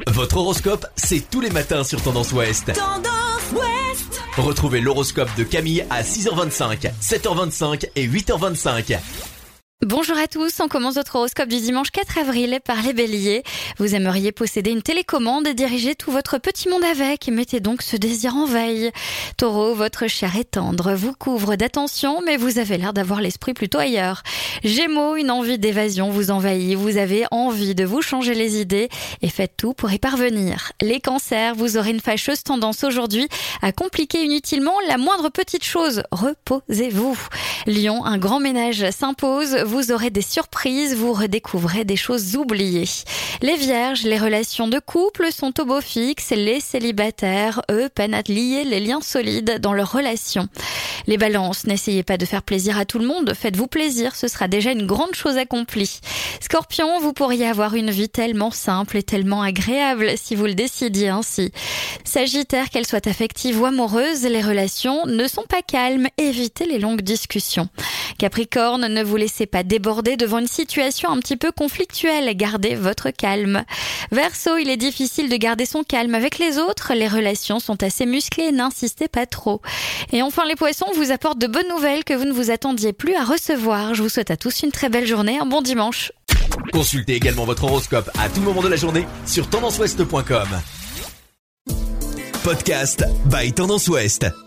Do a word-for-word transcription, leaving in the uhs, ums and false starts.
Votre horoscope, c'est tous les matins sur Tendance Ouest. Tendance Ouest. Retrouvez l'horoscope de Camille à six heures vingt-cinq, sept heures vingt-cinq et huit heures vingt-cinq. Bonjour à tous, on commence votre horoscope du dimanche quatre avril par les béliers. Vous aimeriez posséder une télécommande et diriger tout votre petit monde avec. Mettez donc ce désir en veille. Taureau, votre chair est tendre, vous couvre d'attention, mais vous avez l'air d'avoir l'esprit plutôt ailleurs. Gémeaux, une envie d'évasion vous envahit. Vous avez envie de vous changer les idées et faites tout pour y parvenir. Les cancers, vous aurez une fâcheuse tendance aujourd'hui à compliquer inutilement la moindre petite chose. Reposez-vous. Lion, un grand ménage s'impose. Vous aurez des surprises, vous redécouvrez des choses oubliées. Les vierges, les relations de couple sont au beau fixe. Les célibataires, eux, peinent à lier les liens solides dans leurs relations. Les balances, n'essayez pas de faire plaisir à tout le monde. Faites-vous plaisir, ce sera déjà une grande chose accomplie. Scorpion, vous pourriez avoir une vie tellement simple et tellement agréable si vous le décidiez ainsi. Sagittaire, qu'elle soit affective ou amoureuse, les relations ne sont pas calmes. Évitez les longues discussions. Capricorne, ne vous laissez pas déborder devant une situation un petit peu conflictuelle. Gardez votre calme. Verseau, il est difficile de garder son calme avec les autres. Les relations sont assez musclées, n'insistez pas trop. Et enfin, les poissons vous apportent de bonnes nouvelles que vous ne vous attendiez plus à recevoir. Je vous souhaite à tous une très belle journée, un bon dimanche. Consultez également votre horoscope à tout moment de la journée sur tendance ouest point com. Podcast by Tendance Ouest.